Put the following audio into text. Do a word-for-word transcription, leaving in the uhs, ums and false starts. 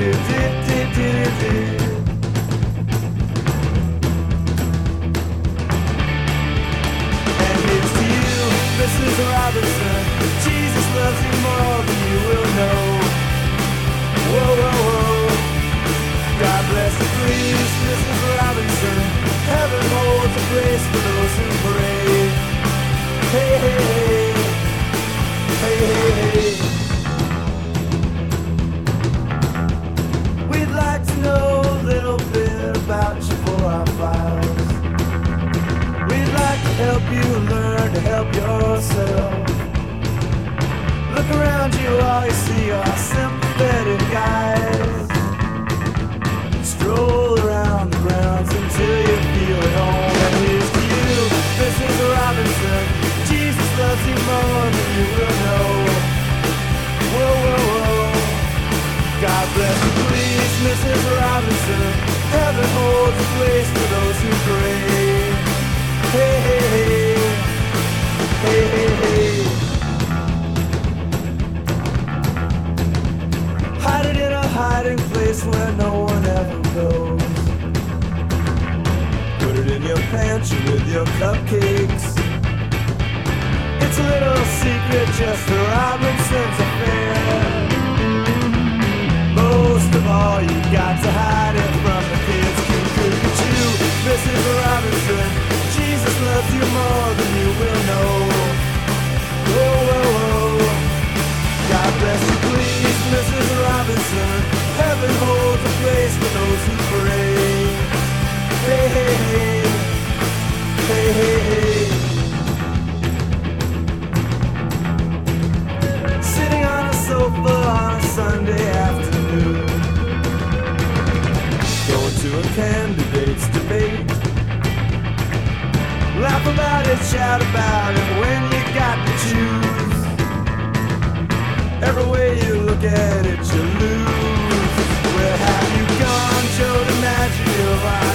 Missus Robinson, Jesus loves you more than you will know. Whoa, whoa, whoa. God bless you, please, Missus Robinson. Heaven holds a place for those who pray. Hey, hey, hey. Hey, hey, hey. We'd like to know a little bit about you for our files. We'd like to help you learn to help yourself. Look around you, all you see are sympathetic guys. Stroll around the grounds until you feel at home. And here's to you, Missus Robinson. Jesus loves you more than you will know. Whoa, whoa, whoa. God bless you, please, Missus Robinson. Heaven holds a place for those who pray. Hey, hey, hey. Hey, hey, hey. Hide it in a hiding place where no one ever goes. Put it in your pantry with your cupcakes. It's a little secret just for Robinson's affair. Most of all, you got to hide it from the kids. Look at you, Missus Robinson. Jesus loves you more than you will know. Whoa, whoa, whoa. God bless you, please, Missus Robinson. Heaven holds a place for those who pray. Hey, hey, hey. Hey, hey, hey. Sitting on a sofa on a Sunday afternoon. Going to a candidate's debate. Laugh about it, shout about it when you got to choose. Every way you look at it, you lose. Where have you gone, Joe DiMaggio?